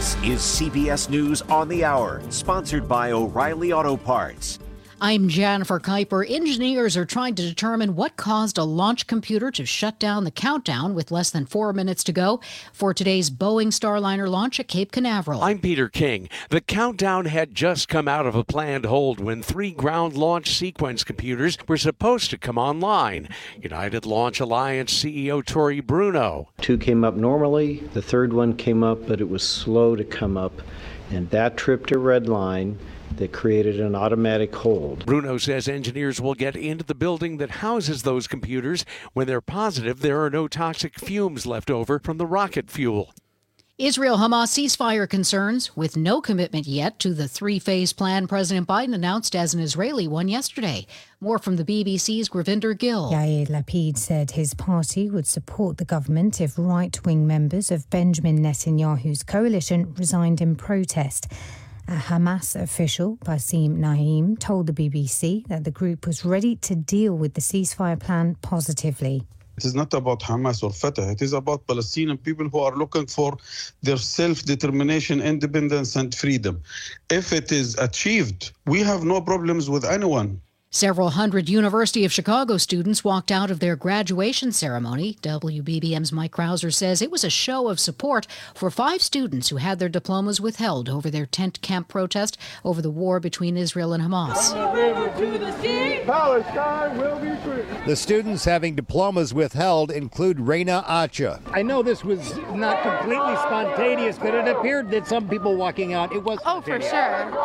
This is CBS News on the Hour, sponsored by O'Reilly Auto Parts. I'm Jennifer Kuiper. Engineers are trying to determine what caused a launch computer to shut down the countdown with less than 4 minutes to go for today's Boeing Starliner launch at Cape Canaveral. I'm Peter King. The countdown had just come out of a planned hold when 3 ground launch sequence computers were supposed to come online. United Launch Alliance CEO Tori Bruno. 2 came up normally, the 3rd one came up, but it was slow to come up, and that tripped a red line that created an automatic hold. Bruno says engineers will get into the building that houses those computers when they're positive there are no toxic fumes left over from the rocket fuel. Israel-Hamas ceasefire concerns, with no commitment yet to the 3-phase plan President Biden announced as an Israeli one yesterday. More from the BBC's Gravinder Gill. Yair Lapid said his party would support the government if right-wing members of Benjamin Netanyahu's coalition resigned in protest. A Hamas official, Bassem Naim, told the BBC that the group was ready to deal with the ceasefire plan positively. It is not about Hamas or Fatah. It is about Palestinian people who are looking for their self-determination, independence, and freedom. If it is achieved, we have no problems with anyone. Several hundred University of Chicago students walked out of their graduation ceremony. WBBM's Mike Krauser says it was a show of support for 5 students who had their diplomas withheld over their tent camp protest over the war between Israel and Hamas. From the river to the sea, Palestine will be free. The students having diplomas withheld include Reina Acha. I know this was not completely spontaneous, but it appeared that some people walking out, it was for sure.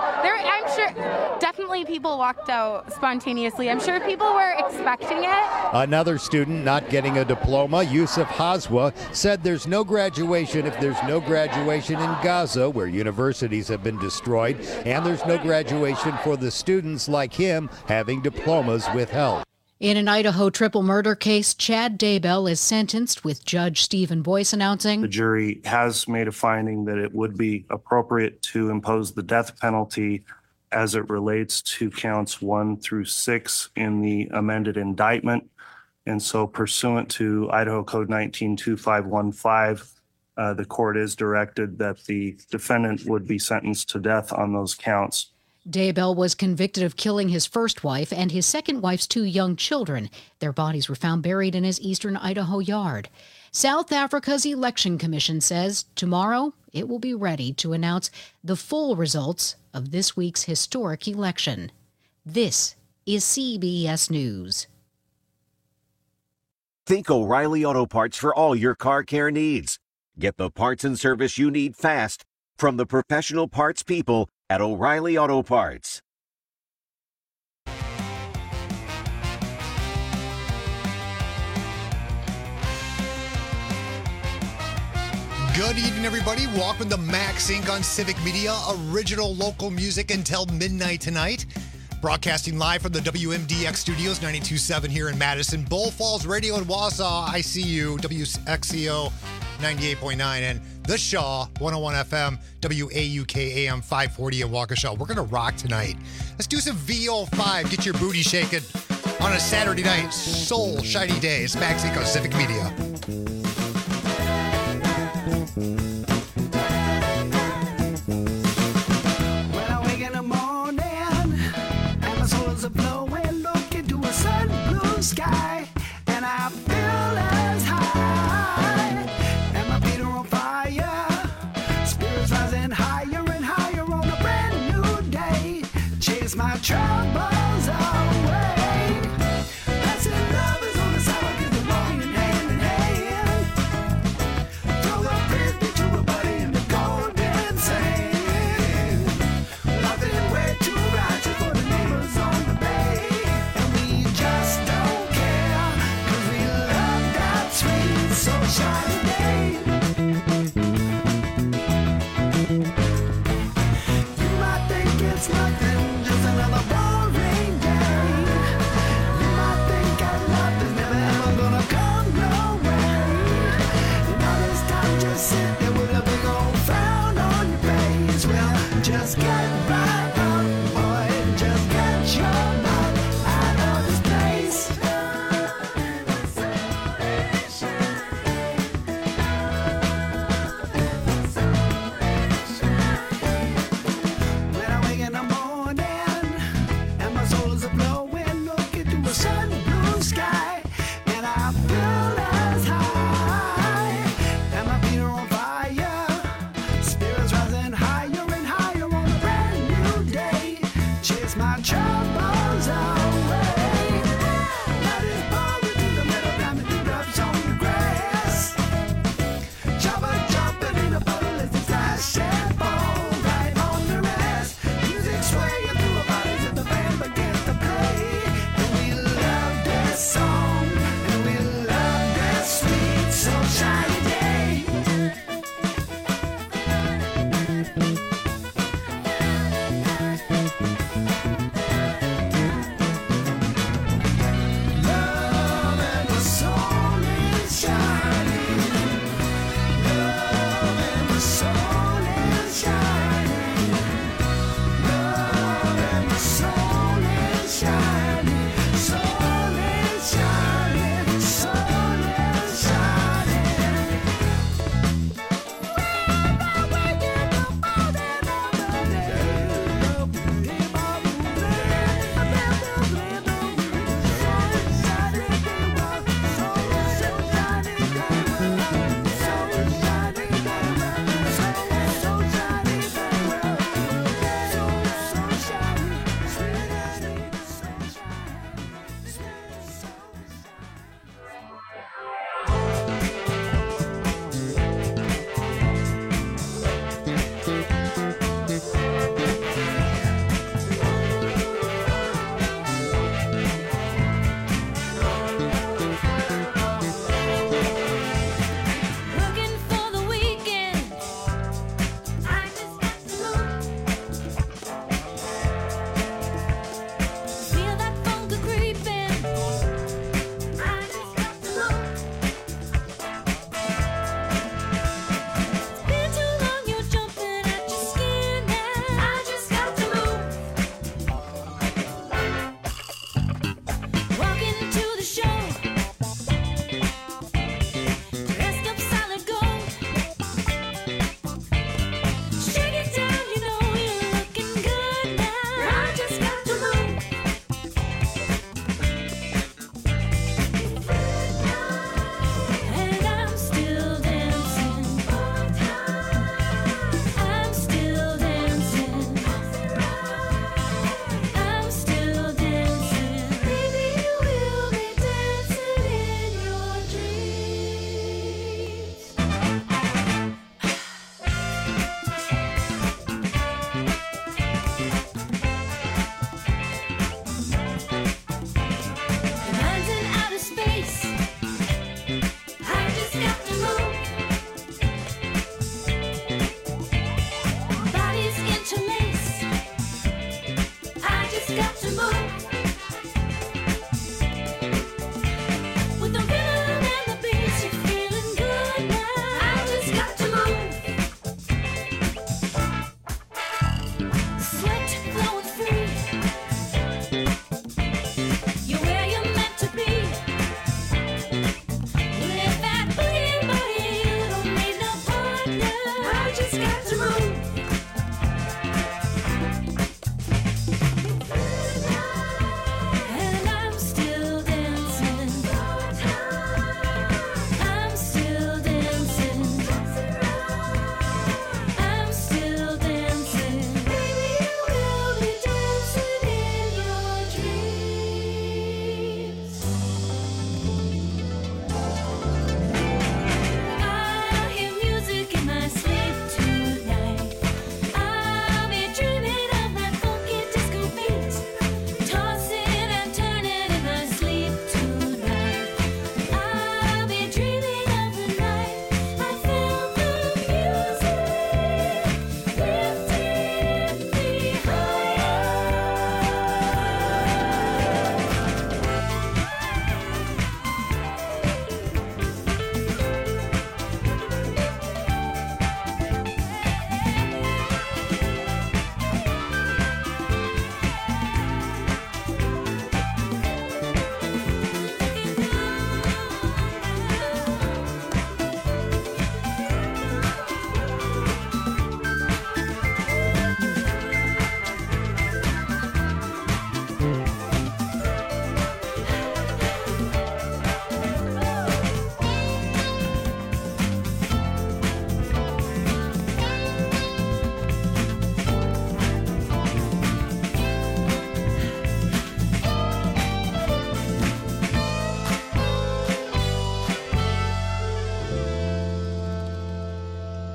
I'm sure definitely people walked out spontaneously. I'm sure people were expecting it. Another student not getting a diploma, Yusuf Hazwa, said there's no graduation if there's no graduation in Gaza, where universities have been destroyed, and there's no graduation for the students like him having diplomas withheld. In an Idaho triple murder case, Chad Daybell is sentenced, with Judge Stephen Boyce announcing the jury has made a finding that it would be appropriate to impose the death penalty as it relates to counts 1 through 6 in the amended indictment. And so pursuant to Idaho Code 192515, the court is directed that the defendant would be sentenced to death on those counts. Daybell was convicted of killing his first wife and his second wife's 2 young children. Their bodies were found buried in his eastern Idaho yard. South Africa's election commission says tomorrow it will be ready to announce the full results of this week's historic election. This is CBS News. Think O'Reilly Auto Parts for all your car care needs. Get the parts and service you need fast from the professional parts people at O'Reilly Auto Parts. Good evening, everybody. Welcome to Max Inc. on Civic Media. Original local music until midnight tonight. Broadcasting live from the WMDX studios, 92.7 here in Madison. Bull Falls Radio in Wausau, ICU, WXCO 98.9, and The Shaw, 101 FM, WAUK AM 540 in Waukesha. We're going to rock tonight. Let's do some VO5. Get your booty shaking on a Saturday night, soul shiny day. It's Max Inc. on Civic Media. When I wake in the morning and my soles are blowing, look into a sun blue sky, and I feel as high, and my feet are on fire, spirits rising higher and higher on a brand new day, chase my troubles away. Blessed love is on the side, cause we're walking hand in hand. Throw a frisbee to a buddy in the golden sand. Nothing way too righteous for the neighbors on the bay. And we just don't care, cause we love that sweet, so shiny day. You might think it's nothing, just another boring day. You might think that love is never ever gonna come your way. Now this time just sit there with a big old frown on your face. Well, just get right up, boy, just get your butt out of this place.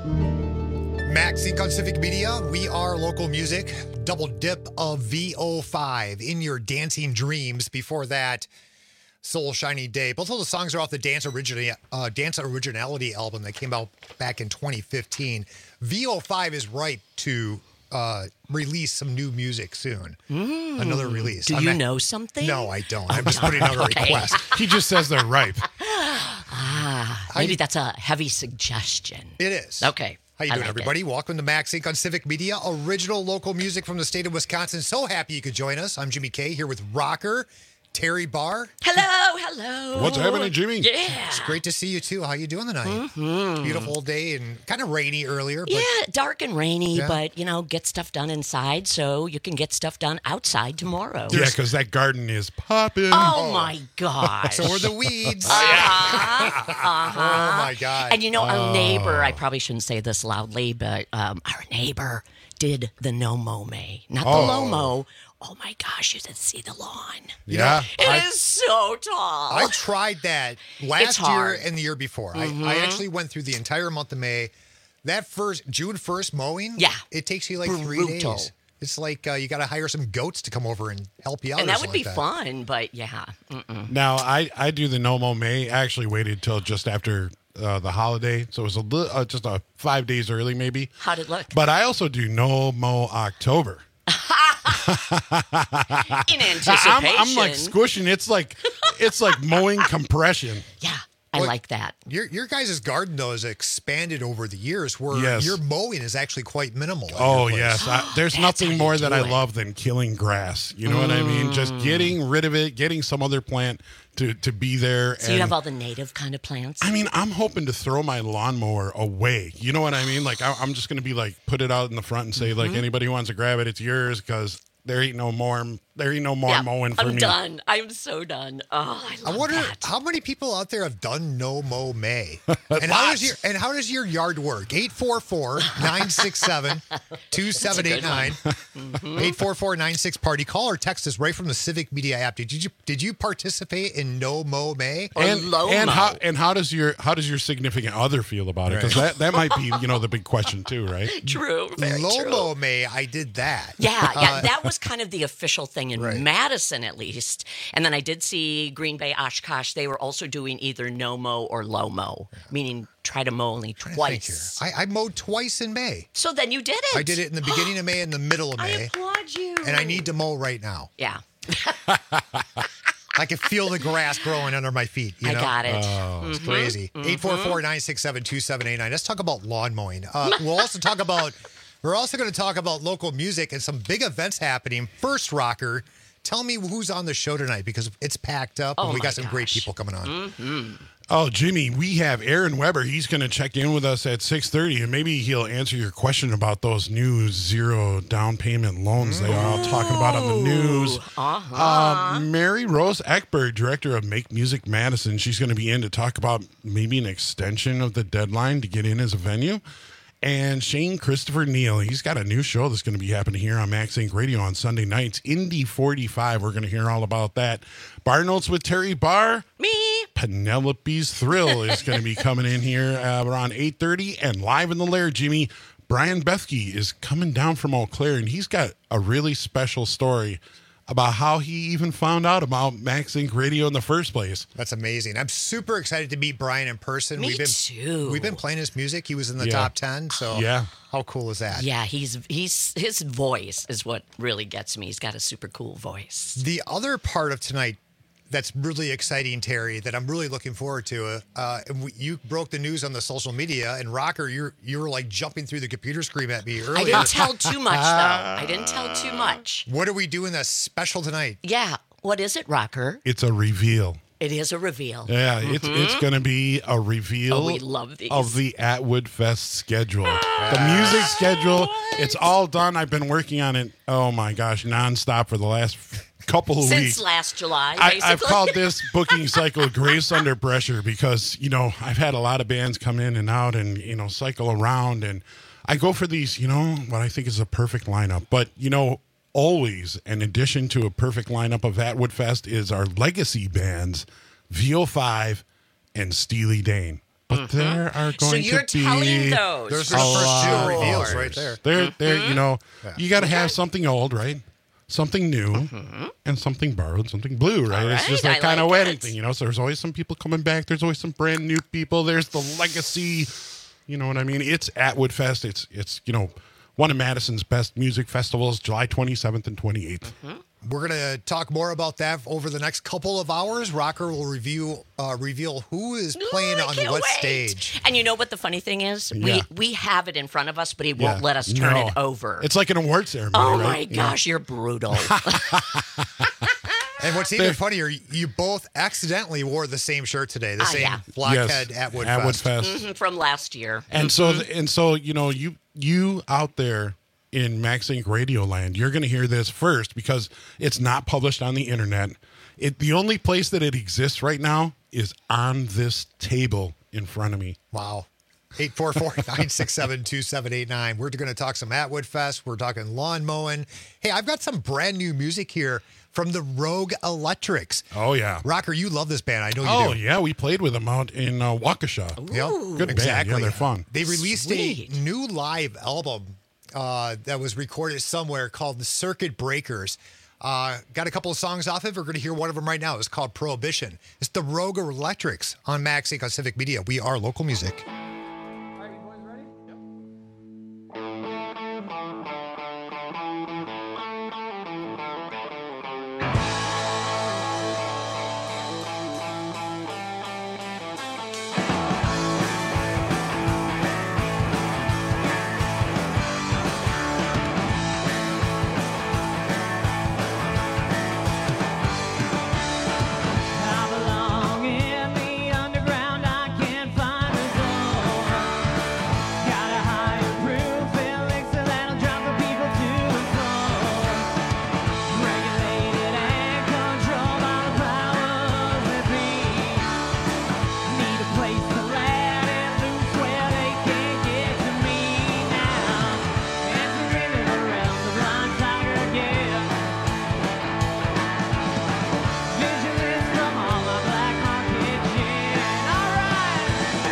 Max Inc. on Civic Media. We are local music. Double dip of VO5 in your dancing dreams. Before that, Soul Shiny Day. Both of the songs are off the Dance Originality album that came out back in 2015. VO5 is ripe to release some new music soon. Another release. Do you know something? No, I don't. I'm just putting out a request. He just says they're ripe. Maybe that's a heavy suggestion. It is. Okay. How you doing, everybody? Welcome to Max Inc. on Civic Media, original local music from the state of Wisconsin. So happy you could join us. I'm Jimmy K here with rocker Terry Barr. Hello. What's happening, Jimmy? Yeah. It's great to see you, too. How you doing tonight? Beautiful day and kind of rainy earlier. But Yeah, dark and rainy, but, get stuff done inside so you can get stuff done outside tomorrow. Yeah, because that garden is popping. Oh, my gosh. So are the weeds. Uh-huh. Oh, my God. And, our neighbor, I probably shouldn't say this loudly, but our neighbor did the no-mow-may. Not the low-mow. Oh, my gosh, you should see the lawn. Yeah. It is so tall. I tried that last year hard. and the year before. I actually went through the entire month of May. That June 1st mowing, it takes you like 3 days. It's like you got to hire some goats to come over and help you out. And that would be like fun, but yeah. Now, I do the no-mow May. I actually waited till just after the holiday, so it was just 5 days early maybe. How'd it look? But I also do no-mow October. In anticipation. I'm like squishing. It's like mowing compression. Yeah, I like that. Your guys' garden, though, has expanded over the years where your mowing is actually quite minimal. Oh, yes. There's nothing more that I love than killing grass. You know what I mean? Just getting rid of it, getting some other plant to be there. So you have all the native kind of plants? I mean, I'm hoping to throw my lawnmower away. You know what I mean? Like, I'm just going to be like, put it out in the front and say, like, anybody who wants to grab it, it's yours, because there ain't no more mowing for me. I'm done. I'm so done. Oh, I wonder that. How many people out there have done no mow May. And how does your yard work? 844-967-2789. 844-96 call or text us right from the Civic Media app. Did you participate in no mow May or low mow? How does your significant other feel about it? Because that might be the big question too, right? True. Low mow May, I did that. Yeah, that was kind of the official thing in Madison, at least. And then I did see Green Bay, Oshkosh. They were also doing either no mow or low mow, meaning try to mow only twice. I mowed twice in May. So then you did it. I did it in the beginning of May and the middle of May. I applaud you. And I need to mow right now. Yeah. I can feel the grass growing under my feet. I got it. Oh, it's crazy. 844-967-2789. Let's talk about lawn mowing. We're also going to talk about local music and some big events happening. First, rocker, tell me who's on the show tonight because it's packed up and we got some great people coming on. Oh, Jimmy, we have Aaron Weber. He's going to check in with us at 6:30, and maybe he'll answer your question about those new 0 down payment loans they are all talking about on the news. Mary Rose Eckberg, director of Make Music Madison, she's going to be in to talk about maybe an extension of the deadline to get in as a venue. And Shane Christopher Neal, he's got a new show that's going to be happening here on Max Inc. Radio on Sunday nights. Indy 45, we're going to hear all about that. Bar Notes with Terry Barr. Me. Penelope's Thrill is going to be coming in here around 8:30. And live in the lair, Jimmy, Brian Bethke is coming down from Eau Claire, and he's got a really special story about how he even found out about Max Inc. Radio in the first place. That's amazing. I'm super excited to meet Brian in person. Me too. We've been playing his music. He was in the top 10. So how cool is that? Yeah, his voice is what really gets me. He's got a super cool voice. The other part of tonight that's really exciting, Terry, that I'm really looking forward to. You broke the news on the social media, and Rocker, you were like jumping through the computer screen at me earlier. I didn't tell too much, though. I didn't tell too much. What are we doing that's special tonight? Yeah. What is it, Rocker? It's a reveal. It is a reveal. Yeah, it's going to be a reveal we love these. Of the Atwood Fest schedule. The music schedule, it's all done. I've been working on it, oh my gosh, nonstop for the last couple of weeks. Since last July, basically. I've called this booking cycle Grace Under Pressure because, I've had a lot of bands come in and out and, cycle around. And I go for these, what I think is a perfect lineup. But, always, in addition to a perfect lineup of Atwood Fest, is our legacy bands, VO5 and Steely Dan. but there are So going you're to be telling those. There's a the first lot two of reveals right others. there. You know, you got to have something old, right? Something new and something borrowed, something blue, right? All It's just right, that I kind of like wedding it. thing, you know? So there's always some people coming back. There's always some brand new people. There's the legacy, you know what I mean? It's Atwood Fest. It's you know, one of Madison's best music festivals, July 27th and 28th. We're going to talk more about that over the next couple of hours. Rocker will reveal who is playing on what stage. And you know what the funny thing is? Yeah. We have it in front of us, but he won't Yeah. let us turn No. it over. It's like an award ceremony, Oh right? my gosh, you're brutal. And what's even funnier, you both accidentally wore the same shirt today, the same yeah. Blockhead Yes, Atwood Atwood Fest. Fest. From last year. And so you know, you out there in Max Inc. Radio Land, you're going to hear this first because it's not published on the internet. The only place that it exists right now is on this table in front of me. Wow. 844-967-2789. We're going to talk some Atwood Fest. We're talking lawn mowing. Hey, I've got some brand new music here from the Rogue Electrics. Oh, yeah. Rocker, you love this band. I know you Oh, do. yeah. We played with them out in Waukesha. Yep. Good Exactly. band. Yeah, they're fun. They released Sweet. a new live album that was recorded somewhere called The Circuit Breakers. Got a couple of songs off it. We're going to hear one of them right now. It's called Prohibition. It's the Rogue Electrics on Max Inc. on Civic Media. We are local music. I belong in the underground. I can't find a door. Got a higher proof elixir that'll drop the people to the floor. Regulated and controlled by the powers that be. Need a place to let it loose where they can't get to me now. Entering the realm of blind tiger again. Visionless from all my black market gin. Alright.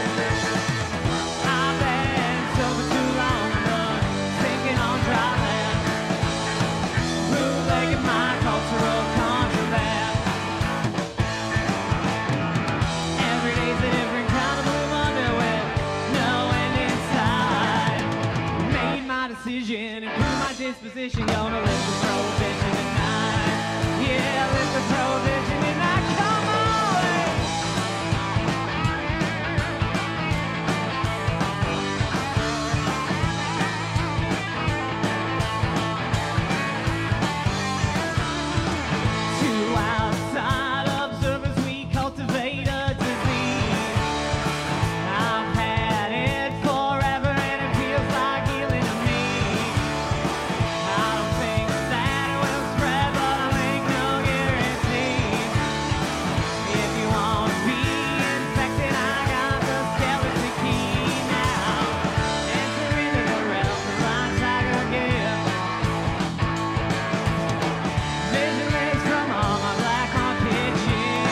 I've been sober too long, but sinking on dry land. Bootlegging my cultural contraband. Every day's a different kind of blue Monday with no end in sight. Made my decision, improved my disposition, gonna live the prohibition tonight. Yeah, live the prohibition tonight. Come on! To outside observers, we cultivate a disease. I've had it forever, and it feels like healing to me. I don't think that it will spread, but I make no guarantees. If you want to be infected, I got the skeleton key now. Enter into the realm of blind tiger again. Visionless from all my black market gin.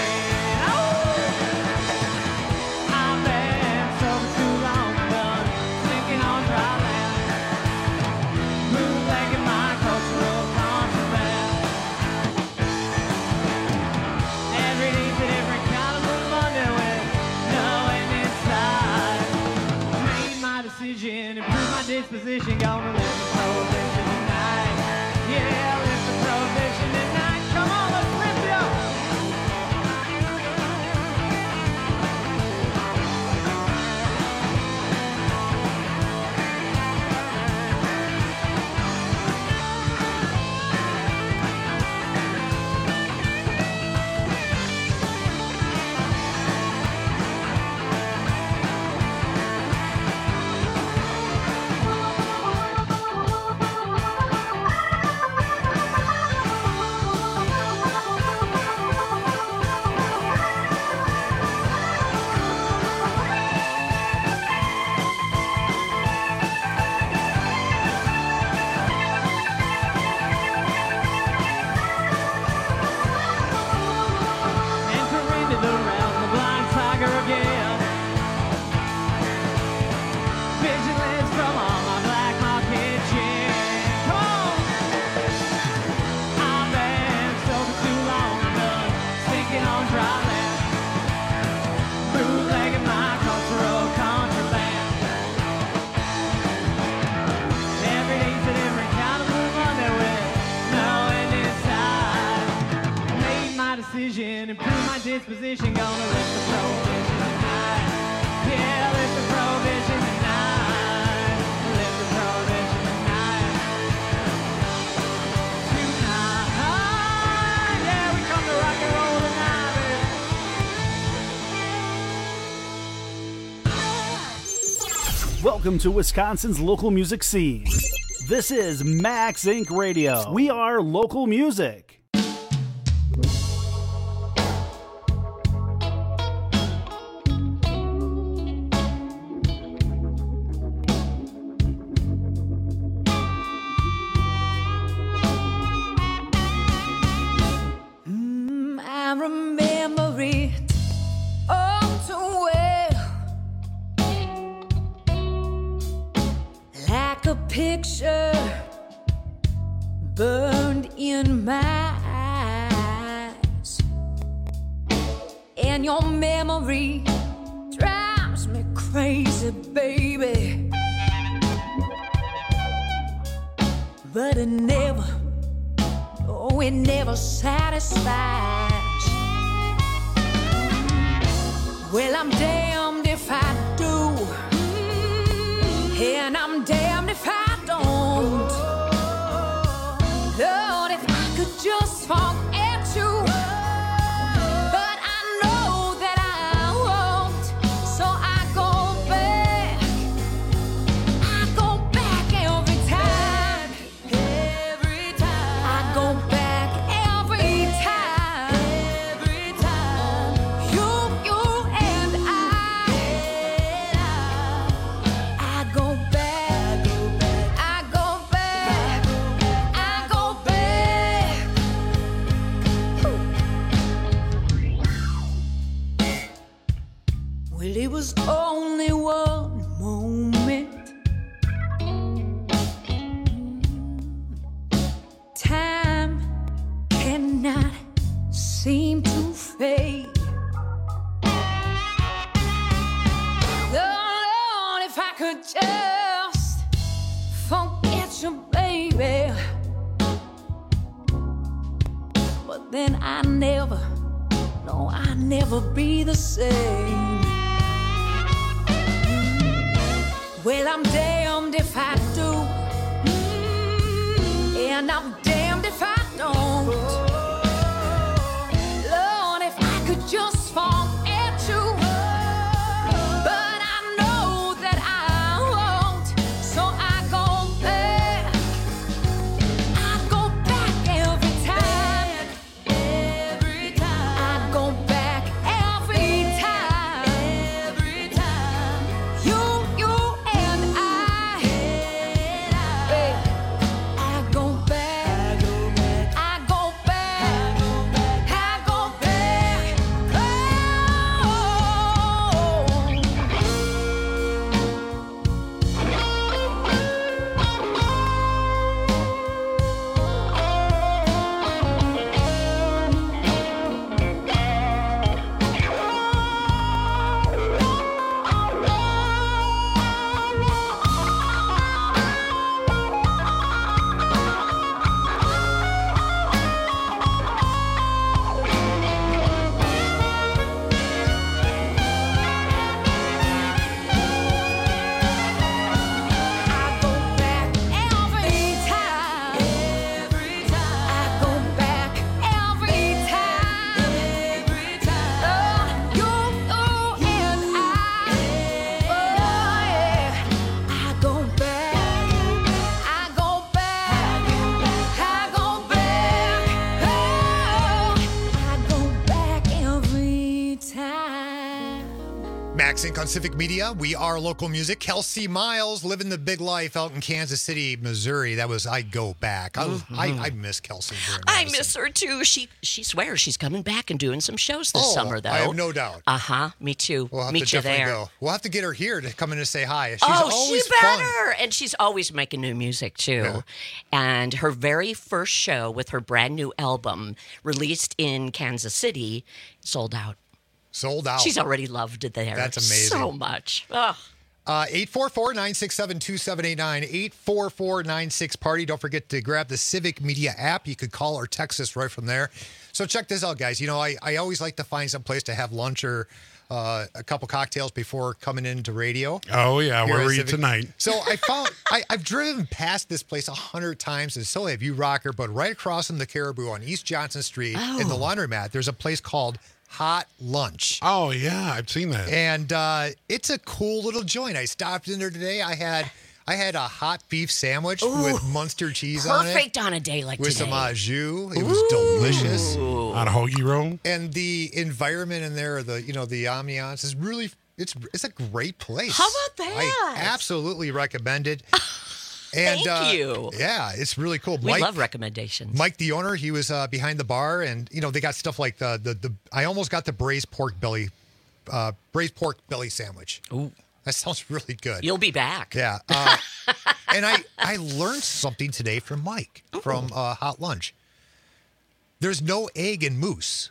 I've been sober too long, but sinking on dry land. Bootlegging my cultural contraband. Every day's a different kind of blue Monday with no end in sight. Made my decision, improved my disposition, gonna live the prohibition tonight. Yeah, live the prohibition tonight. Come on, let's lift it up. from all my black market gin. Come on! I've been sober too long, done stinking on dry land, bootlegging my cultural contraband. Every day's a different kind of blue Monday with no end in sight. Made my decision, improved my disposition, gonna lift the prohibition tonight. Yeah, lift the prohibition tonight. Lift the prohibition tonight. Tonight. Yeah, we come to rock and roll tonight, baby. Welcome to Wisconsin's local music scene. This is Max Inc. Radio. We are local music. I remember it all too well, like a picture burned in my eyes, and your memory drives me crazy, baby, but it never, oh, it never satisfies. Well, I'm damned if I do, and I'm damned if I don't. Lord, if I could just forget you, but I know that I won't, so I go back every time. I go back every time. You and I go back. I go back. Well, it was only one moment. Time cannot seem to fade. Lord, if I could just forget you, baby. But then I never, no, I'll never be the same. Well, I'm damned if I do, and I'm damned if I don't. Lord, if I could just forget you, but I know that I won't, so I go back. I go back every time. I go back every time. You and I go back. I go back. on Civic Media. We are local music. Kelsey Miles living the big life out in Kansas City, Missouri. That was I Go Back. I miss Kelsey very much. I miss her too. She swears she's coming back and doing some shows this summer, though. I have no doubt. Me too. We'll have Meet to you definitely there. go. We'll have to get her here to come in and say hi. She's she always fun. better. And she's always making new music too. Yeah. And her very first show with her brand new album released in Kansas City sold out. Sold out. She's already loved it there. That's amazing. So much. Ugh. 844-967-2789, 844-96-PARTY. Don't forget to grab the Civic Media app. You could call or text us right from there. So check this out, guys. You know, I always like to find some place to have lunch or a couple cocktails before coming into radio. Oh, yeah. Here Where at were you Civic. tonight? So I found, I've driven past this place 100 times, and so have you, Rocker, but right across from the Caribou on East Johnson Street in the laundromat, there's a place called Hot Lunch. Oh, yeah. I've seen that. And it's a cool little joint. I stopped in there today. I had a hot beef sandwich with Munster cheese on it. Perfect on a day like with today. some au jus. It was delicious. On a hoagie roll. And the environment in there, the ambiance is really it's a great place. How about that? I absolutely recommend it. And, Thank you. Yeah, it's really cool. We love recommendations. Mike, the owner, he was behind the bar, and they got stuff like the I almost got the braised pork belly sandwich. Ooh, that sounds really good. You'll be back. Yeah. And I learned something today from Mike from Hot Lunch. There's no egg in mousse.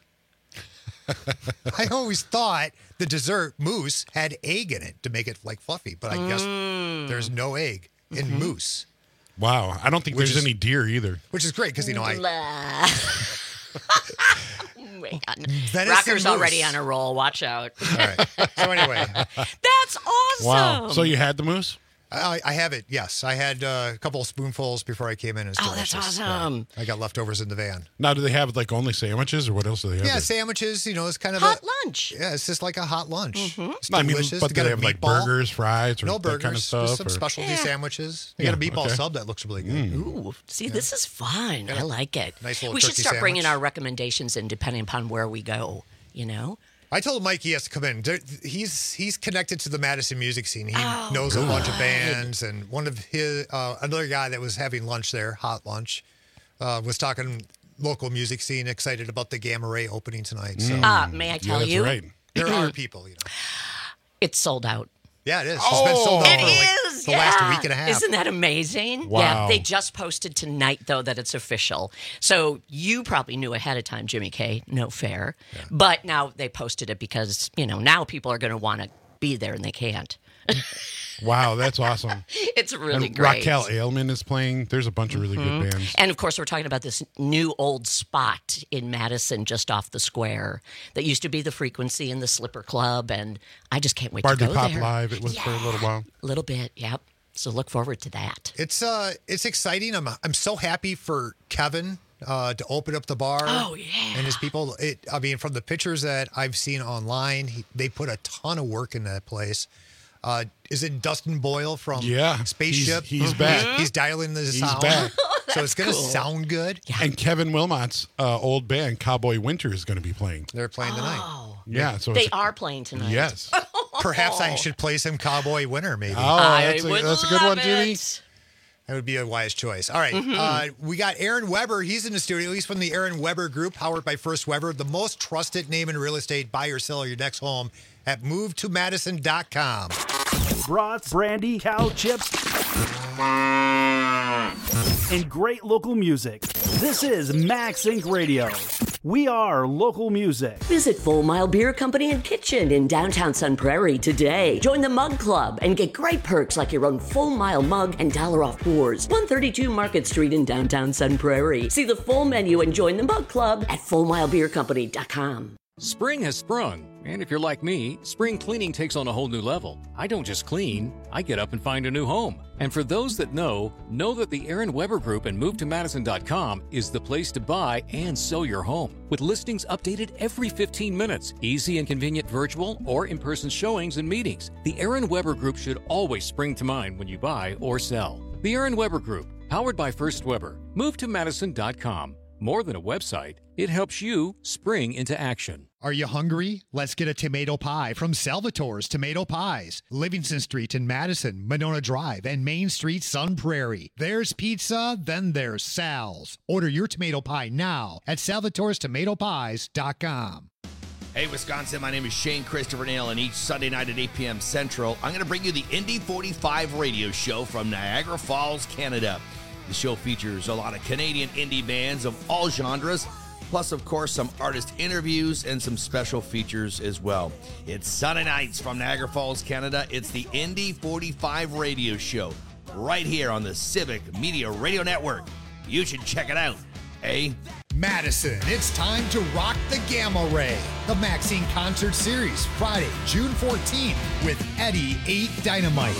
I always thought the dessert mousse had egg in it to make it like fluffy, but I guess there's no egg in mousse. Wow. I don't think Which there's is- any deer either. Which is great because, I... Man. Venison Rocker's mousse. already on a roll. Watch out. All right. So anyway. That's awesome. Wow. So you had the moose? I have it, yes. I had a couple of spoonfuls before I came in. It's Oh, that's delicious. awesome. Yeah. I got leftovers in the van. Now, do they have like only sandwiches or what else do they have? Yeah, there? sandwiches, it's kind of Hot lunch. Yeah, it's just like a hot lunch. It's I mean, delicious. but They got they a have like meatball. burgers, fries, or No that burgers, kind of stuff? just some or- specialty sandwiches. They got a meatball okay. sub that looks really good. Ooh, see, this is fun. I like it. Nice little we should turkey start bringing sandwich. our recommendations in depending upon where we go, I told Mike he has to come in. He's connected to the Madison music scene. He Oh, knows a bunch of bands, and one of his another guy that was having lunch there, Hot Lunch, was talking local music scene, excited about the Gamma Ray opening tonight. So may I tell you? Right. there are people, It's sold out. Yeah, it is. It's been sold out It for is, the last week and a half. Isn't that amazing? Wow. Yeah, they just posted tonight, though, that it's official. So you probably knew ahead of time, Jimmy K. No fair. Yeah. But now they posted it because, now people are going to want to be there and they can't. Wow, that's awesome. It's really and great. Raquel Ailman is playing. There's a bunch of really good bands. And of course, we're talking about this new old spot in Madison, just off the square, that used to be the Frequency and the Slipper Club, and I just can't wait Bartley to go Pop there. Live, it was for a little while. A little bit, yep. So look forward to that. It's exciting. I'm so happy for Kevin to open up the bar. Oh yeah, and his people. From the pictures that I've seen online, they put a ton of work in that place. Is it Dustin Boyle from Spaceship? He's back. He's dialing the sound. back. So it's going to cool. sound good. Yeah. And Kevin Wilmot's old band, Cowboy Winter, is going to be playing. They're playing tonight. Oh, Yeah, so they it's- are playing tonight. Yes. Perhaps I should play some Cowboy Winter, maybe. Oh, that's a good one, Jimmy. That would be a wise choice. All right. We got Aaron Weber. He's in the studio. He's from the Aaron Weber Group, powered by First Weber, the most trusted name in real estate. Buy or sell your next home at movetomadison.com. Brats, brandy, cow chips, and great local music. This is Max Inc. Radio. We are local music. Visit Full Mile Beer Company and Kitchen in downtown Sun Prairie today. Join the Mug Club and get great perks like your own Full Mile mug and $1 off pours. 132 Market Street in downtown Sun Prairie. See the full menu and join the Mug Club at FullMileBeerCompany.com. Spring has sprung, and if you're like me, spring cleaning takes on a whole new level. I don't just clean, I get up and find a new home. And for those that know that the Aaron Weber Group and MoveToMadison.com is the place to buy and sell your home. With listings updated every 15 minutes, easy and convenient virtual or in-person showings and meetings, the Aaron Weber Group should always spring to mind when you buy or sell. The Aaron Weber Group, powered by First Weber, MoveToMadison.com. More than a website, it helps you spring into action. Are you hungry? Let's get a tomato pie from Salvatore's Tomato Pies. Livingston Street in Madison, Monona Drive, and Main Street, Sun Prairie. There's pizza, then there's Sal's. Order your tomato pie now at salvatorestomatopies.com. Hey, Wisconsin, my name is Shane Christopher Nail, and each Sunday night at 8 p.m. Central, I'm going to bring you the Indy 45 radio show from Niagara Falls, Canada. The show features a lot of Canadian indie bands of all genres, plus, of course, some artist interviews and some special features as well. It's Sunday nights from Niagara Falls, Canada. It's the Indy 45 radio show right here on the Civic Media Radio Network. You should check it out, eh? Madison, it's time to rock the Gamma Ray. The Maxine Concert Series, Friday, June 14th, with Eddie 8 Dynamite.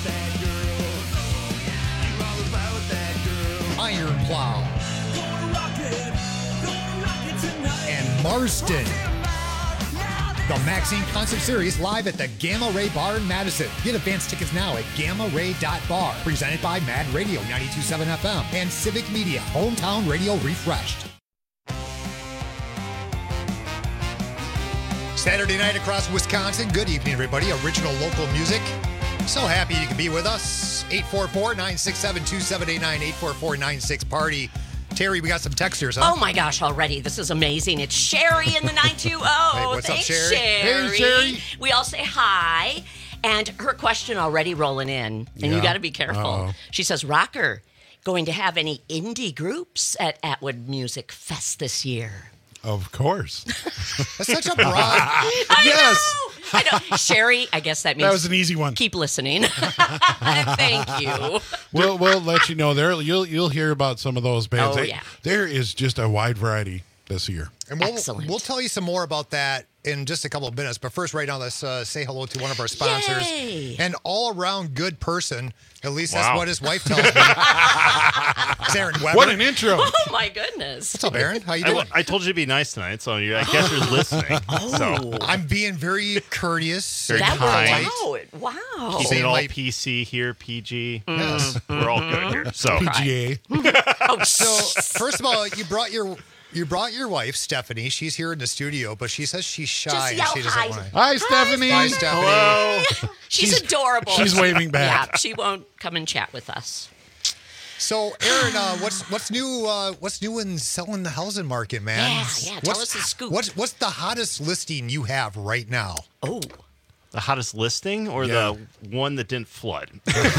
Iron Plow. And Marston. The Maxine Concert Series live at the Gamma Ray Bar in Madison. Get advance tickets now at gammaray.bar. Presented by Mad Radio 92.7 FM and Civic Media, Hometown Radio Refreshed. Saturday night across Wisconsin. Good evening, everybody. Original local music. So happy you can be with us. 844-967-2789, 844-96-PARTY. Terry, we got some texters, huh? Oh, my gosh, already. This is amazing. It's Sherry in the 920. Hey, what's Thanks, up, Sherry? Sherry? Hey, Sherry. We all say hi. And her question already rolling in. And you got to be careful. Uh-oh. She says, Rocker, going to have any indie groups at Atwood Music Fest this year? Of course. That's such a broad. I know. Sherry, I guess that means That was an easy one. keep listening. Thank you. We'll let you know there. You'll hear about some of those bands. Oh, yeah. There is just a wide variety this year. And we'll tell you some more about that in just a couple of minutes. But first, right now, let's say hello to one of our sponsors. Yay. An all-around good person. At least Wow. that's what his wife tells me. It's Aaron Weber. What an intro. Oh, my goodness. What's up, Aaron? How you doing? I told you to be nice tonight, so I guess you're listening. So I'm being very courteous. Very and kind. polite. Wow. Keeping it all like- PC here, PG. Yes. We're all good here. So PGA. So, first of all, you brought your wife, Stephanie. She's here in the studio, but she says she's shy. Just and yell she doesn't hi. want to. Hi, Stephanie. Hi, Stephanie. hello. She's adorable. she's waving back. Yeah, she won't come and chat with us. So, Aaron, what's new? What's new in selling the housing market, man? Yeah. Tell us the scoop. What's the hottest listing you have right now? Oh. The hottest listing or the one that didn't flood?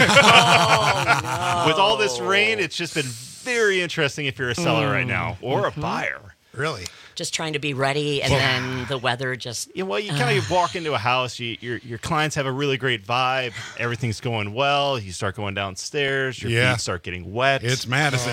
Oh, With all this rain, it's just been very interesting if you're a seller right now or a buyer. Really? Just trying to be ready, and then the weather just... Yeah, well, you kind of walk into a house, your clients have a really great vibe, everything's going well, you start going downstairs, your feet start getting wet. It's Madison.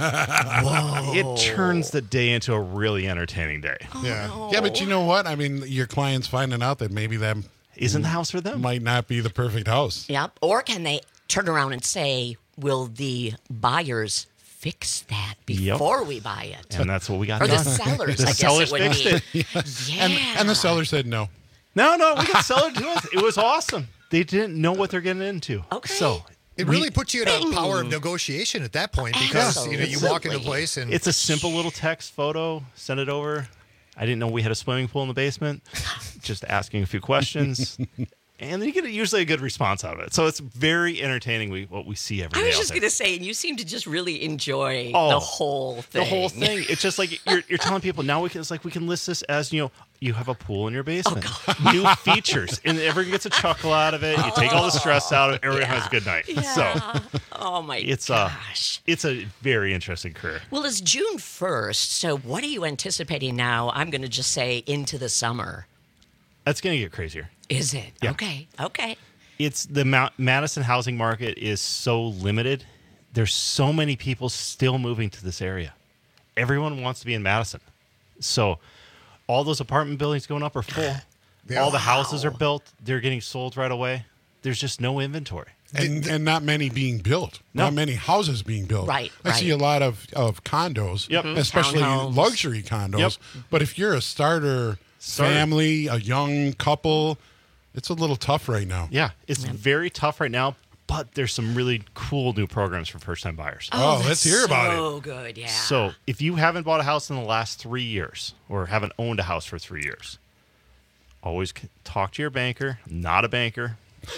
Whoa. It turns the day into a really entertaining day. Yeah, but you know what? I mean, your client's finding out that maybe that isn't the house for them. Might not be the perfect house. Yep. Or can they turn around and say, will the buyers fix that before we buy it? And that's what we got Or done. the sellers, The I guess sellers it would fixed be. it. Yeah. And the seller said no. No, we got seller to us. It was awesome. They didn't know what they're getting into. Okay. So It really puts you in a power of negotiation at that point because you walk into a place and it's a simple little text photo, send it over. I didn't know we had a swimming pool in the basement. Just asking a few questions. And then you get usually a good response out of it. So it's very entertaining what we see every day. I was out just there. going to say, and you seem to just really enjoy the whole thing. The whole thing. It's just like you're telling people now we can list this as, you have a pool in your basement. New features. And everyone gets a chuckle out of it. You take all the stress out of it. Everyone has a good night. Yeah. So oh my gosh. It's a very interesting career. Well, it's June 1st. So what are you anticipating now? I'm going to just say into the summer. That's going to get crazier. Is it? Yeah. Okay. It's the Madison housing market is so limited. There's so many people still moving to this area. Everyone wants to be in Madison. So all those apartment buildings going up are full. All the houses are built. They're getting sold right away. There's just no inventory. And not many being built. No. Not many houses being built. Right. I see a lot of condos, especially Townhomes. luxury condos. But if you're a starter family, a young couple, it's a little tough right now. Yeah, it's very tough right now, but there's some really cool new programs for first-time buyers. Oh, let's hear about it. So good, yeah. So if you haven't bought a house in the last 3 years or haven't owned a house for 3 years, always talk to your banker. I'm not a banker.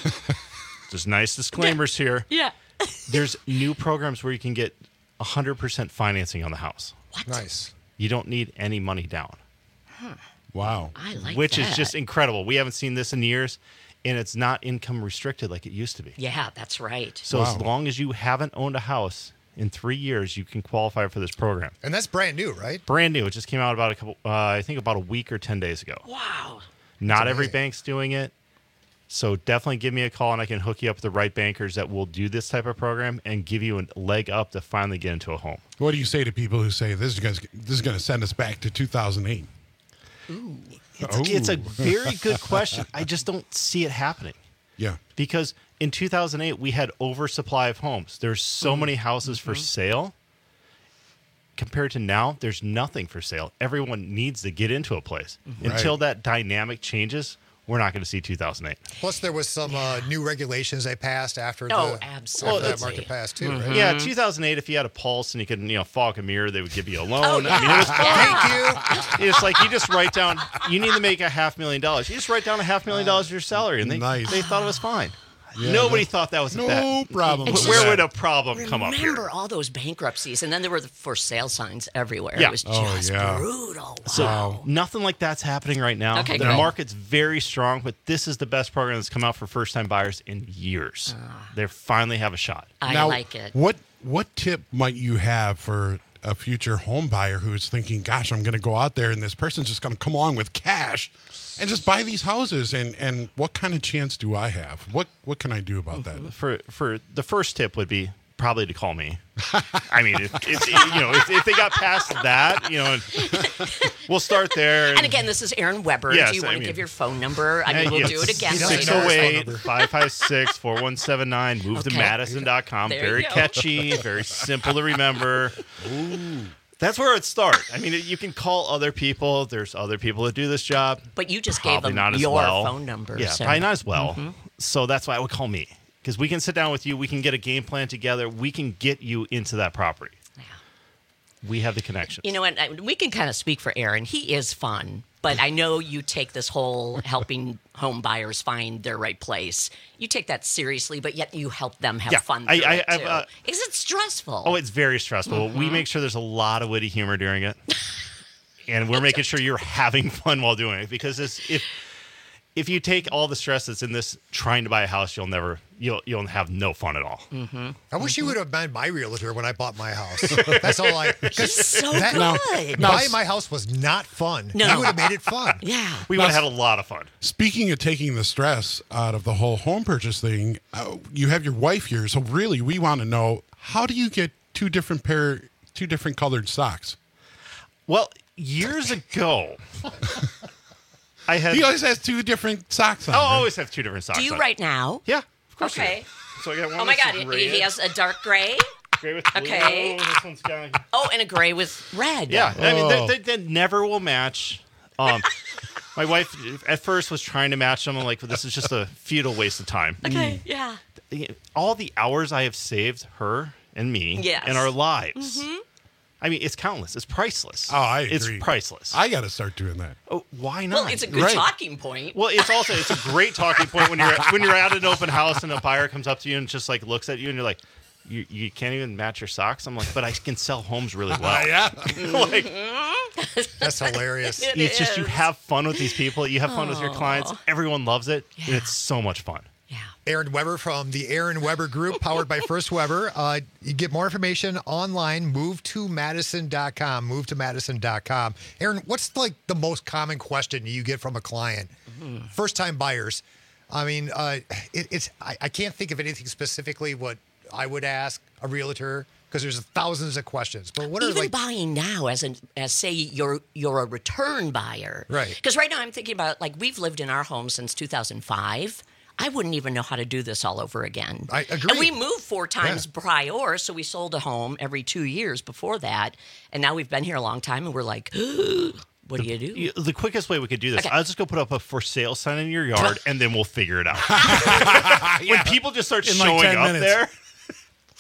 Just nice disclaimers here. Yeah. There's new programs where you can get 100% financing on the house. What? Nice. You don't need any money down. Wow. I like Which that. is just incredible. We haven't seen this in years, and it's not income restricted like it used to be. Yeah, that's right. So as long as you haven't owned a house in 3 years, you can qualify for this program. And that's brand new, right? Brand new. It just came out about I think about a week or 10 days ago. Wow. Not every bank's doing it. So definitely give me a call and I can hook you up with the right bankers that will do this type of program and give you a leg up to finally get into a home. What do you say to people who say this is going to send us back to 2008? Ooh. It's a very good question. I just don't see it happening. Yeah. Because in 2008, we had oversupply of homes. There's so many houses for sale. Compared to now, there's nothing for sale. Everyone needs to get into a place. Until that dynamic changes, we're not going to see 2008. Plus, there was some new regulations they passed after absolutely. after that market passed too, right? Yeah, 2008. If you had a pulse and you could, fog a mirror, they would give you a loan. Oh, yeah. I mean, it was Thank you. It's like you just write down. You need to make $500,000. You just write down $500,000 of your salary, and they thought it was fine. Yeah, Nobody thought that was no problem. Where would a problem come up here? Remember all those bankruptcies, and then there were the for sale signs everywhere. Yeah. It was just brutal. So nothing like that's happening right now. Okay, the good. market's very strong, but this is the best program that's come out for first-time buyers in years. They finally have a shot. I like it. What tip might you have for a future home buyer who's thinking, gosh, I'm going to go out there and this person's just going to come along with cash and just buy these houses, and what kind of chance do I have? What can I do about that? For the first tip would be probably to call me. I mean, if they got past that, we'll start there. And again, this is Aaron Weber. Yes, do you want to give your phone number? I mean, we'll do it again. 608-556-4179. Move to Madison.com. There Very you go. catchy, very simple to remember. Ooh. That's where it starts. I mean, you can call other people. There's other people that do this job. But you just Probably gave not them as your well. phone number. Yeah, so. probably not as well. So that's why I would call me. Because we can sit down with you. We can get a game plan together. We can get you into that property. Yeah. We have the connections. You know what? We can kind of speak for Aaron. He is fun. But I know you take this whole helping home buyers find their right place. You take that seriously, but yet you help them have fun through it, too. Is it stressful? Oh, it's very stressful. We make sure there's a lot of witty humor during it. And we're making sure you're having fun while doing it. Because if you take all the stress that's in this trying to buy a house, you'll have no fun at all. I wish you would have been my realtor when I bought my house. That's all I. He's so good. Buying my house was not fun. No. You would have made it fun. Yeah. We would have had a lot of fun. Speaking of taking the stress out of the whole home purchase thing, you have your wife here, so really we want to know, how do you get two different colored socks? Well, years ago, He always has two different socks on. I'll always have two different socks Do you on. right now? Yeah, of course. Okay. So I got one Oh my that's God, gray. he has a dark gray. Gray with blue. Okay. This one's got... Oh, and a gray with red. Yeah, I mean, they never will match. My wife at first was trying to match them. I'm like, well, this is just a futile waste of time. Okay, yeah. All the hours I have saved her and me in our lives. I mean, it's countless. It's priceless. Oh, I agree. It's priceless. I got to start doing that. Oh, why not? Well, it's a good talking point. Well, it's a great talking point when you're at an open house and a buyer comes up to you and just like looks at you and you're like, you can't even match your socks. I'm like, but I can sell homes really well. Yeah. Like, that's hilarious. It's just you have fun with these people. You have fun with your clients. Everyone loves it. Yeah. And it's so much fun. Aaron Weber from the Aaron Weber Group, powered by First Weber. You get more information online, movetomadison.com, movetomadison.com. Aaron, what's like the most common question you get from a client? First-time buyers. I mean, I can't think of anything specifically what I would ask a realtor because there's thousands of questions. But what are even buying now as say you're a return buyer, right? Because right now I'm thinking about like we've lived in our home since 2005. I wouldn't even know how to do this all over again. I agree. And we moved 4 times prior, so we sold a home every 2 years before that. And now we've been here a long time, and we're like, what do you do? The quickest way we could do this, Okay. I'll just go put up a for sale sign in your yard, and then we'll figure it out. When people just start In like showing 10 up minutes. there,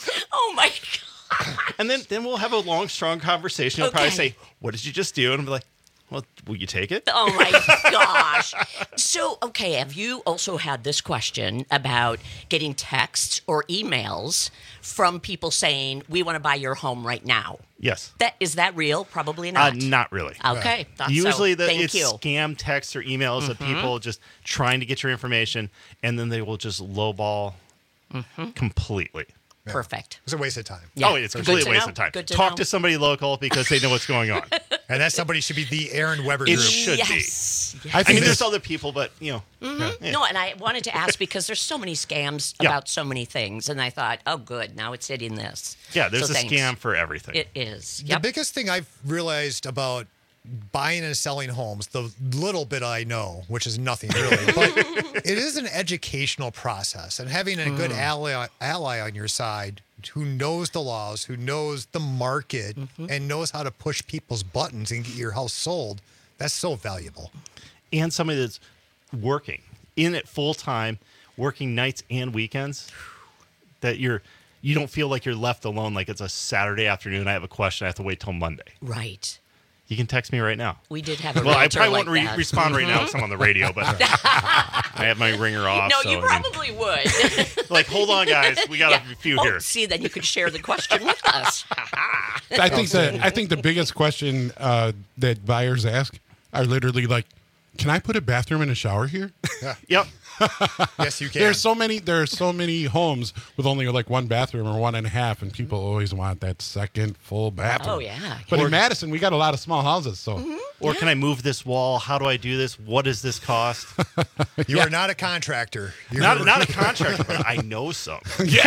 Oh my God. And then we'll have a long, strong conversation. He'll probably say, "What did you just do?" And I'll be like, "Well, will you take it?" Oh my gosh. So, okay, have you also had this question about getting texts or emails from people saying, "We want to buy your home right now"? Yes. Is that real? Probably not. Not really. Okay. thought Usually so. it's Thank you. scam texts or emails of people just trying to get your information, and then they will just lowball completely. Perfect. It's a waste of time. Oh, it's a complete waste of time. Talk to somebody local because they know what's going on. And that somebody should be the Aaron Weber It group. should Yes. be. I mean, there's other people, but, Yeah. No, and I wanted to ask because there's so many scams about so many things, and I thought, oh, good, now it's hitting this. Yeah, there's So a thanks. scam for everything. It is. The biggest thing I've realized about buying and selling homes, the little bit I know, which is nothing really, but it is an educational process. And having a good ally on your side who knows the laws, who knows the market, and knows how to push people's buttons and get your house sold, that's so valuable. And somebody that's working in it full time, working nights and weekends, that you don't feel like you're left alone, like it's a Saturday afternoon. I have a question. I have to wait till Monday. Right. You can text me right now. We did have a Well, I realtor probably like won't that. respond right now because I'm on the radio, but I have my ringer off. No, so, you probably would. like, hold on, guys. We got a few here. See, then you could share the question with us. I think the biggest question that buyers ask are literally like, "Can I put a bathroom and a shower here?" Yep. Yes, you can. There are so many homes with only like one bathroom or 1.5, and people always want that second full bathroom. Oh, yeah. But in Madison, we got a lot of small houses, so. Or can I move this wall? How do I do this? What does this cost? You are not a contractor. You're Not a contractor, but I know some.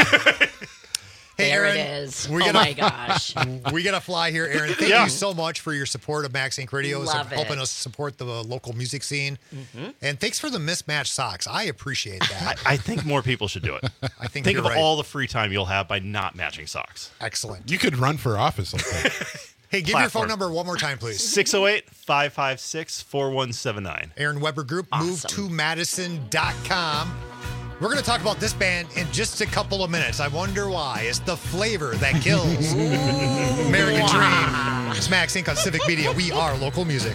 Hey, There Aaron, it is. we Oh, gotta- my gosh. We got to fly here, Aaron. Thank you so much for your support of Max Inc. Radio, Love helping it. us support the local music scene. And thanks for the mismatched socks. I appreciate that. I think more people should do it. I think Think you're of right. all the free time you'll have by not matching socks. Excellent. You could run for office like that. Hey, give your Platform. phone number one more time, please. 608-556-4179. Aaron Weber Group, MoveToMadison.com. We're going to talk about this band in just a couple of minutes. I wonder why. It's the flavor that kills. American Dream. It's Max Inc. on Civic Media. We are local music.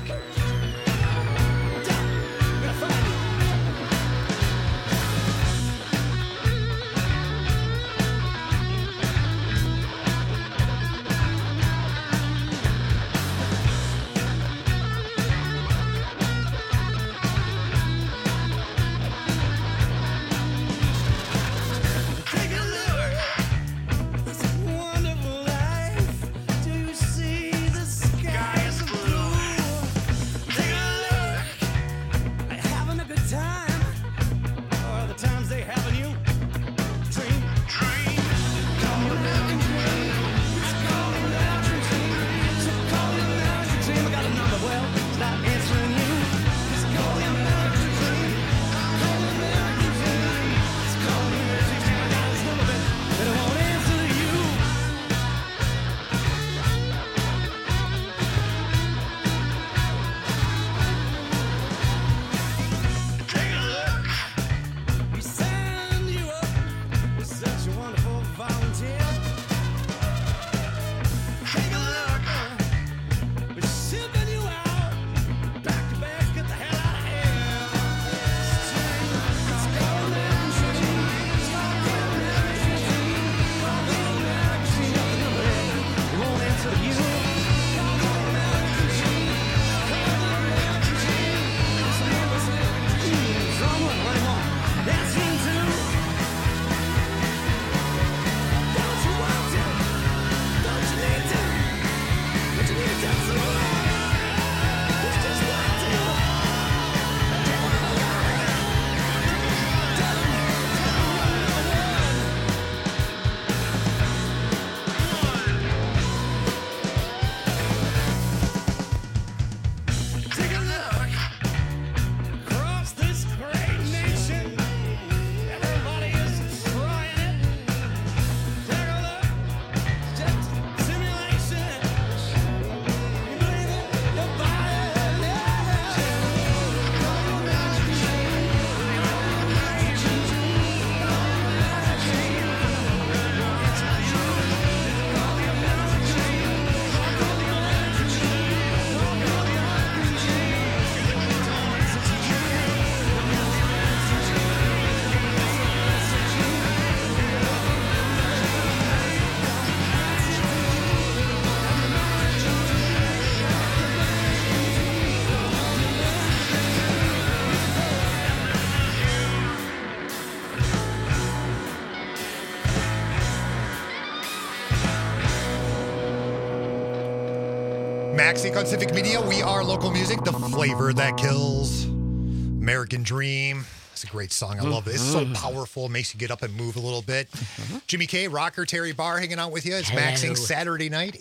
Maxink on Civic Media. We are local music, the flavor that kills. American Dream. It's a great song. I love it. It's so powerful. It makes you get up and move a little bit. Jimmy K, Rocker, Terry Barr hanging out with you. It's Maxink Saturday night,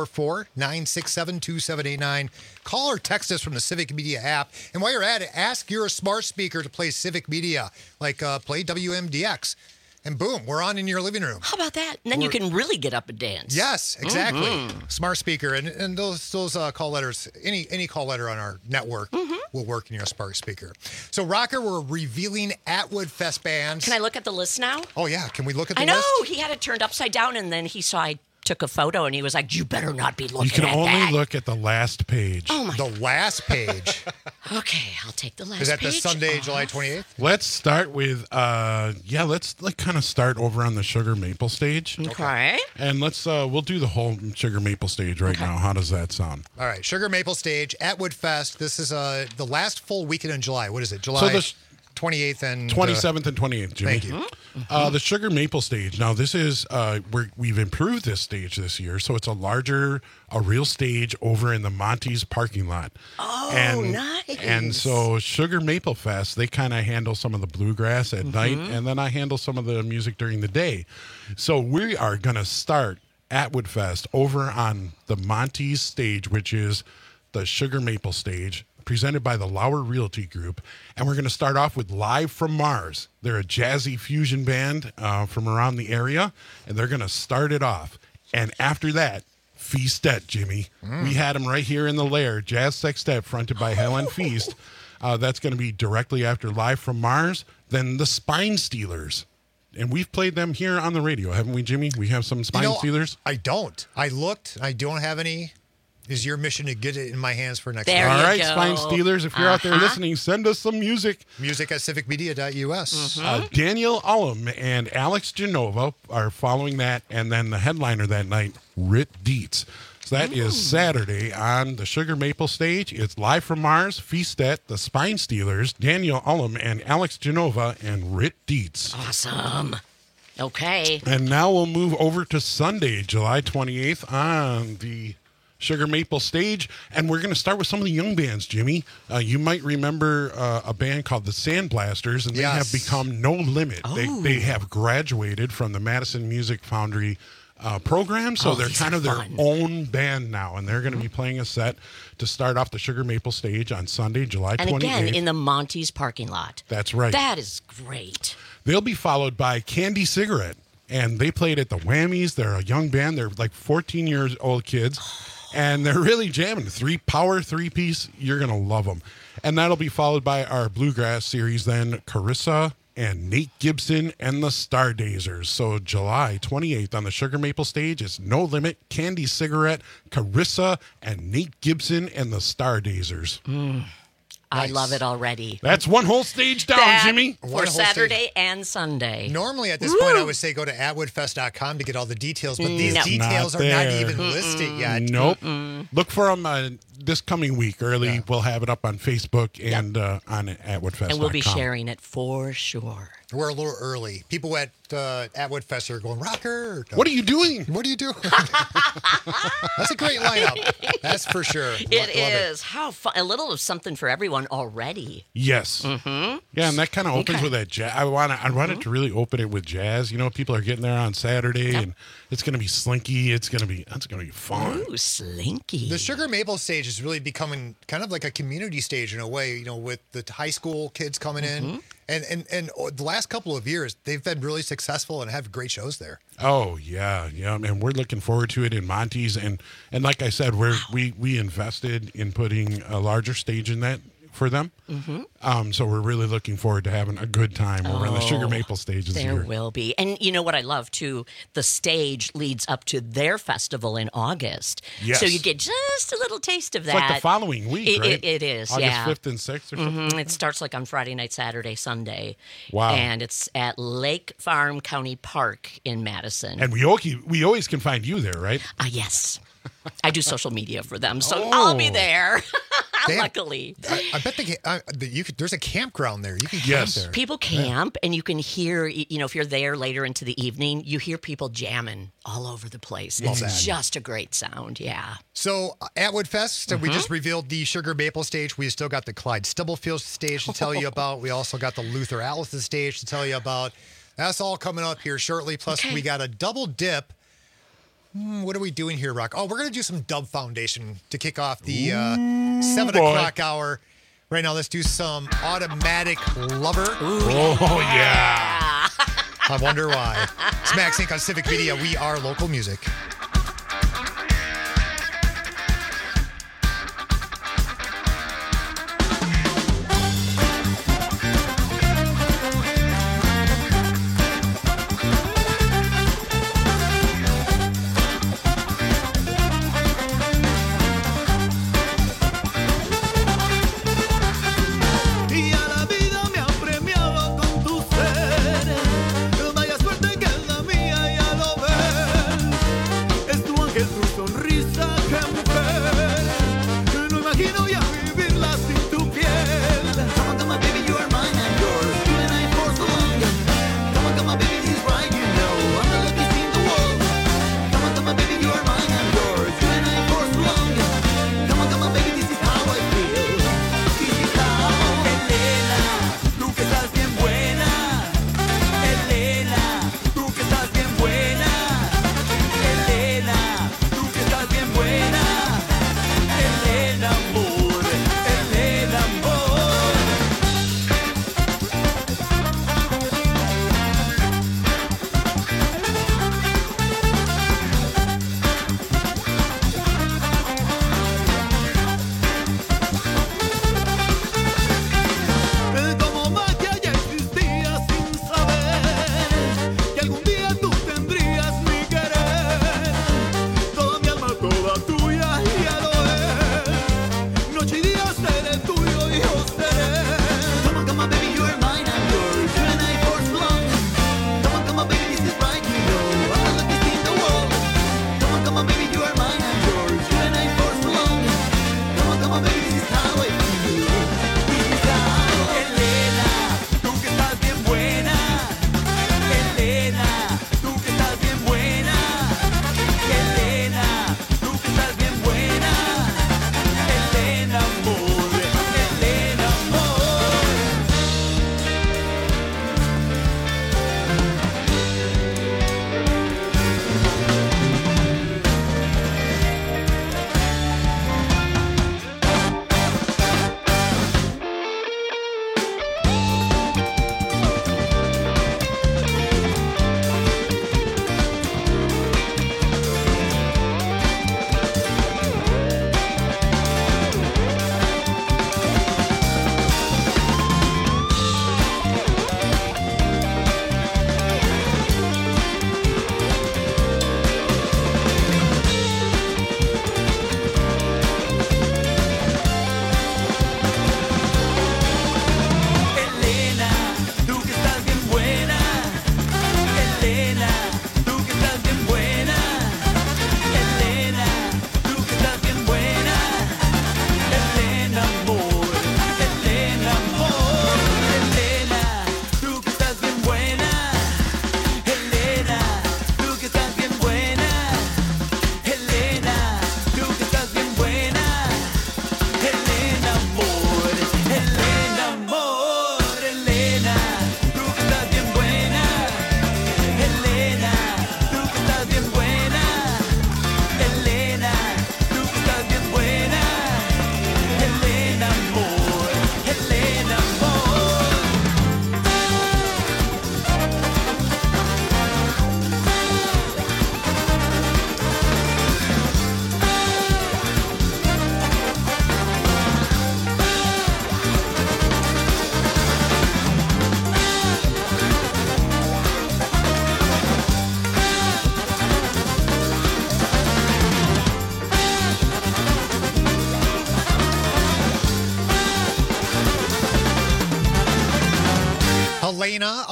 844-967-2789. Call or text us from the Civic Media app. And while you're at it, ask your smart speaker to play Civic Media, like play WMDX. And boom, we're on in your living room. How about that? And then you can really get up and dance. Yes, exactly. Smart speaker. And those call letters, any call letter on our network will work in your smart speaker. So, Rocker, we're revealing Atwood Fest bands. Can I look at the list now? Oh, yeah. Can we look at the I know. list? He had it turned upside down, and then he saw I took a photo, and he was like, you better not be looking You can at only that. look at the last page. Oh, my. The last page. Okay, I'll take the last page. Is that the Sunday, July 28th? Let's start with, let's kind of start over on the Sugar Maple stage. Okay. And let's, we'll do the whole Sugar Maple stage right now. How does that sound? All right. Sugar Maple Stage, Atwood Fest. This is the last full weekend in July. What is it? July So the 28th and 27th and 28th, Jimmy. Thank you. The Sugar Maple stage. Now, this is we've improved this stage this year, so it's a real stage over in the Monty's parking lot. Oh, nice. And so Sugar Maple Fest, they kind of handle some of the bluegrass at night, and then I handle some of the music during the day. So we are going to start Atwood Fest over on the Monty's stage, which is the Sugar Maple stage, presented by the Lauer Realty Group. And we're going to start off with Live from Mars. They're a jazzy fusion band from around the area, and they're going to start it off. And after that, Feastet, Jimmy. We had them right here in the Lair, Jazz Sextet, fronted by Helen Feast. That's going to be directly after Live from Mars. Then the Spine Stealers. And we've played them here on the radio, haven't we, Jimmy? We have some Spine Stealers. I don't. I looked. I don't have any. Is your mission to get it in my hands for next week? There All you right, go. Spine Stealers, if you're out there listening, send us some music. Music at civicmedia.us. Daniel Ullum and Alex Genova are following that, and then the headliner that night, Rit Dietz. So that is Saturday on the Sugar Maple stage. It's Live from Mars, Feastet, the Spine Stealers, Daniel Ullum and Alex Genova, and Rit Dietz. Awesome. Okay. And now we'll move over to Sunday, July 28th on the Sugar Maple stage, and we're going to start with some of the young bands, Jimmy. You might remember a band called the Sandblasters, and they have become No Limit. They have graduated from the Madison Music Foundry program, so they're kind of their own band now, and they're going to be playing a set to start off the Sugar Maple stage on Sunday, July 28th. And again, in the Monty's parking lot. That's right. That is great. They'll be followed by Candy Cigarette, and they played at the Whammies. They're a young band. They're like 14 years old kids. And they're really jamming. Three-piece. You're going to love them. And that'll be followed by our Bluegrass series then, Carissa and Nate Gibson and the Stardazers. So July 28th on the Sugar Maple stage, it's No Limit, Candy Cigarette, Carissa, and Nate Gibson and the Stardazers. I love it already. That's one whole stage down, Jimmy. For Saturday and Sunday. Normally at this point I would say go to atwoodfest.com to get all the details, but these details are not even listed yet. Nope. Look for them this coming week early. We'll have it up on Facebook and on atwoodfest.com. And we'll be sharing it for sure. We're a little early. People at Atwood Fest are going, Rocker. What are you doing? What are you doing? That's a great lineup. That's for sure. It is. How fun. A little of something for everyone already. Yes. Yeah, and that kind of opens with that jazz. I wanted to really open it with jazz. You know, people are getting there on Saturday, and it's going to be slinky. That's going to be fun. Ooh, slinky. The Sugar Maple stage is really becoming kind of like a community stage in a way, you know, with the high school kids coming in. And the last couple of years, they've been really successful and have great shows there. Oh, yeah. And we're looking forward to it in Monty's. And like I said, we invested in putting a larger stage in that for them. So we're really looking forward to having a good time over on the Sugar Maple stage this year. There will be. And you know what I love, too? The stage leads up to their festival in August. Yes. So you get just a little taste of It's that. like the following week, right? It is, August yeah. 5th and 6th or something? It starts like on Friday night, Saturday, Sunday. Wow. And it's at Lake Farm County Park in Madison. And we always can find you there, right? Yes. I do social media for them, so I'll be there. luckily. I bet there's a campground there. You can camp there. People camp, and you can hear, if you're there later into the evening, you hear people jamming all over the place. Love It's that. just a great sound, yeah. So at Woodfest, we just revealed the Sugar Maple stage. We still got the Clyde Stubblefield stage to tell you about. We also got the Luther Allison stage to tell you about. That's all coming up here shortly. Plus, we got a double dip. What are we doing here, Rock? Oh, we're going to do some Dub Foundation to kick off the 7 o'clock hour. Right now, let's do some Automatic Lover. Yeah. I wonder why. Smack Sync on Civic Media. We are local music. Y a la vida me ha premiado con tu ser. Vaya suerte que es la mía, ya lo ves.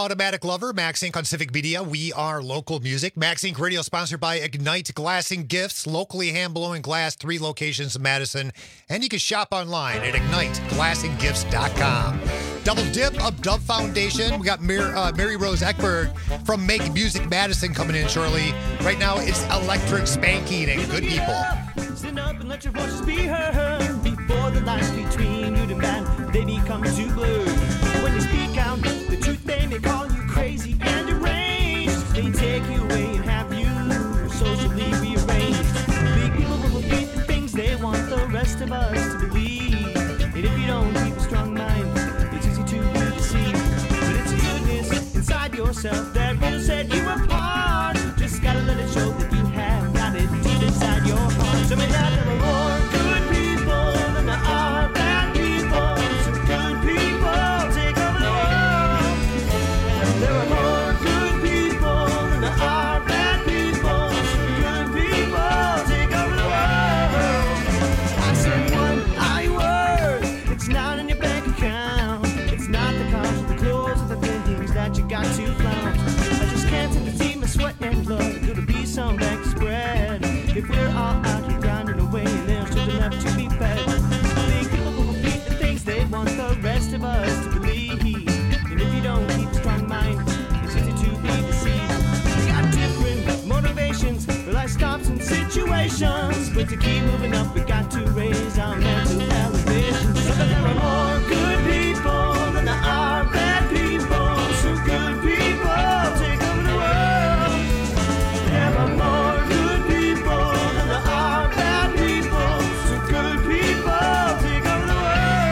Automatic Lover, Max Inc. on Civic Media. We are local music. Max Inc. Radio sponsored by Ignite Glass and Gifts, locally hand-blowing glass, 3 locations in Madison. And you can shop online at IgniteGlassandGifts.com. Double dip of Dove Foundation. We got Mary Rose Eckberg from Make Music Madison coming in shortly. Right now, it's Electric Spanking and Good People. Stand up and let your voices be heard. Before the lines between good and bad, they become too blurred. When you speak out the truth, they may call you crazy and deranged. They take you away and have you socially rearranged. Big people will repeat the things they want the rest of us to believe. And if you don't keep a strong mind, it's easy to be deceived. But it's a goodness inside yourself that will set you apart. Just gotta let it show that you have got it deep inside your heart. So may there are more good people than there are bad people. So good people take over the world. There are more good people than there are bad people. So good people take over the world. I said one I word. It's not in your bank account. It's not the cars or the clothes or the things that you got to flaunt. I just can't seem to see my sweat and blood. Could it be some back spread? If we're all out here grinding away and there's children left to be fed. Big people will repeat the things they want the rest of us to believe. And if you don't keep a strong mind, it's easy to be deceived. We got different motivations for life stops and situations. But to keep moving up, we got to raise our mental elevation. So that there are more good people than there are bad people. So good people take over the world. There are more good people than there are bad people. So good people take over the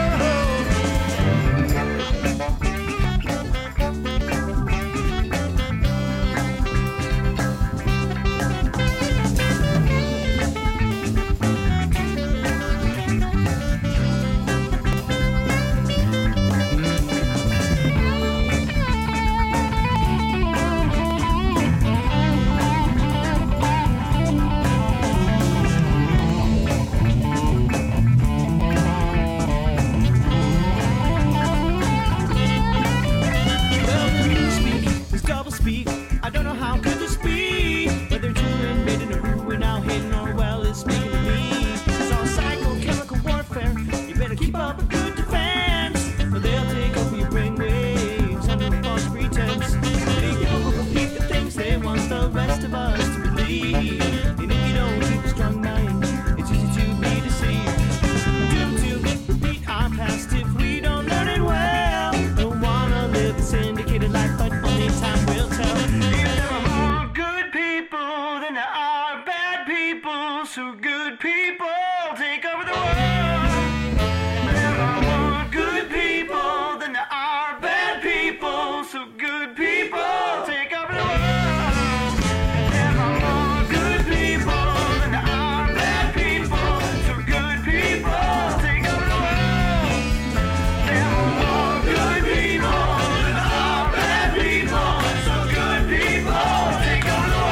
Well, the newspeak is double speak. I don't know how could this be. Whether children made in a ruin now hidden or well is speaking to me. It's all psychochemical warfare. You better keep up a good defense, or they'll take over your brainwaves under a false pretense. Big people will repeat the things they want the rest of us to believe. And if you don't keep a strong mind, it's easy to be deceived. Due to repeat our past if we don't learn it well. Don't wanna live a syndicated life, but only time will tell. If there are more good people than there are bad people, so good people take over the world. There are more good people than there are bad people, so good people take over the world. There are more good people than there are bad people, so good people take over the world. There are more good people than there are bad people, so good people take over the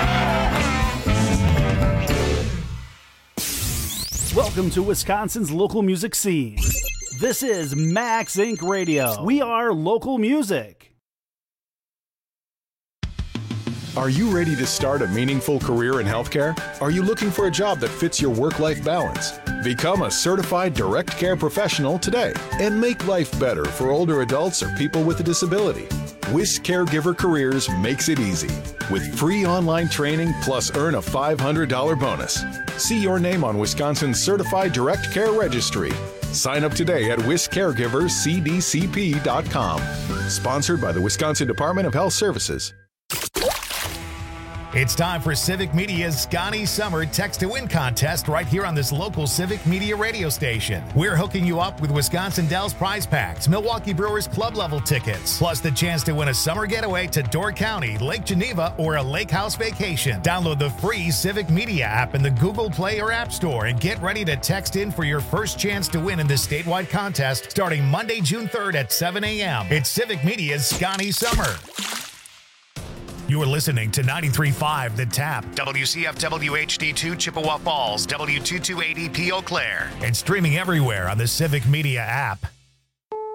world. Welcome to Wisconsin's local music scene. This is Max Inc. Radio. We are local music. Are you ready to start a meaningful career in healthcare? Are you looking for a job that fits your work-life balance? Become a certified direct care professional today and make life better for older adults or people with a disability. WIS Caregiver Careers makes it easy with free online training plus earn a $500 bonus. See your name on Wisconsin's Certified Direct Care Registry. Sign up today at wiscaregivercdcp.com. Sponsored by the Wisconsin Department of Health Services. It's time for Civic Media's Scotty Summer Text to Win contest right here on this local Civic Media radio station. We're hooking you up with Wisconsin Dells prize packs, Milwaukee Brewers club level tickets, plus the chance to win a summer getaway to Door County, Lake Geneva, or a lake house vacation. Download the free Civic Media app in the Google Play or App Store and get ready to text in for your first chance to win in this statewide contest starting Monday, June 3rd at 7 a.m. It's Civic Media's Scotty Summer. You are listening to 93.5 The Tap, WCFW HD2 Chippewa Falls, W228EP Eau Claire, and streaming everywhere on the Civic Media app.